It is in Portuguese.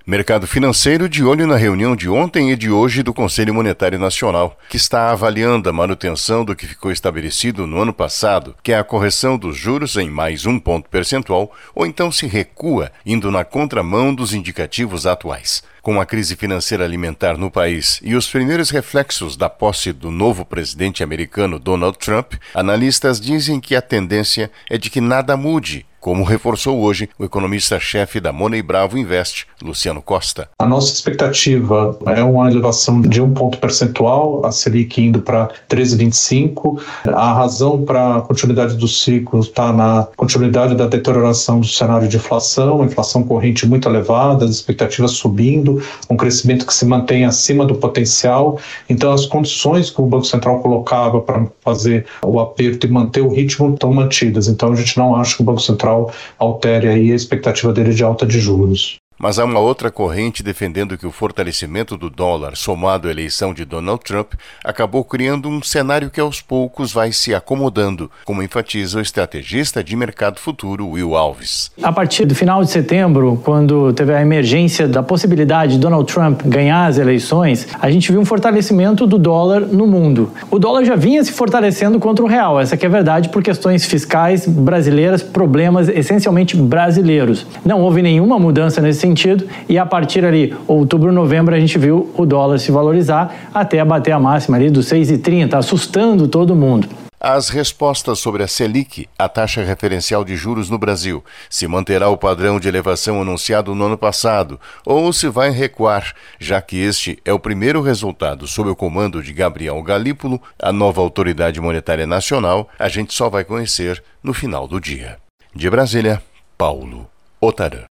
Mercado financeiro de olho na reunião de ontem e de hoje do Conselho Monetário Nacional, que está avaliando a manutenção do que ficou estabelecido no ano passado, que é a correção dos juros em mais 1 ponto percentual, ou então se recua, indo na contramão dos indicativos atuais. Com a crise financeira alimentar no país e os primeiros reflexos da posse do novo presidente americano Donald Trump, analistas dizem que a tendência é de que nada mude, como reforçou hoje o economista-chefe da Money Bravo Invest, Luciano Costa. A nossa expectativa é uma elevação de 1 ponto percentual, a Selic indo para 13,25. A razão para a continuidade do ciclo está na continuidade da deterioração do cenário de inflação, a inflação corrente muito elevada, as expectativas subindo, um crescimento que se mantém acima do potencial. Então, as condições que o Banco Central colocava para fazer o aperto e manter o ritmo estão mantidas. Então, a gente não acha que o Banco Central altere aí a expectativa dele de alta de juros. Mas há uma outra corrente defendendo que o fortalecimento do dólar, somado à eleição de Donald Trump, acabou criando um cenário que aos poucos vai se acomodando, como enfatiza o estrategista de mercado futuro Will Alves. A partir do final de setembro, quando teve a emergência da possibilidade de Donald Trump ganhar as eleições, a gente viu um fortalecimento do dólar no mundo. O dólar já vinha se fortalecendo contra o real, essa que é verdade por questões fiscais brasileiras, problemas essencialmente brasileiros. Não houve nenhuma mudança nesse sentido, e a partir ali, outubro, novembro, a gente viu o dólar se valorizar até bater a máxima ali dos 6,30, assustando todo mundo. As respostas sobre a Selic, a taxa referencial de juros no Brasil, se manterá o padrão de elevação anunciado no ano passado, ou se vai recuar, já que este é o primeiro resultado sob o comando de Gabriel Galípolo, a nova autoridade monetária nacional, a gente só vai conhecer no final do dia. De Brasília, Paulo Otarã.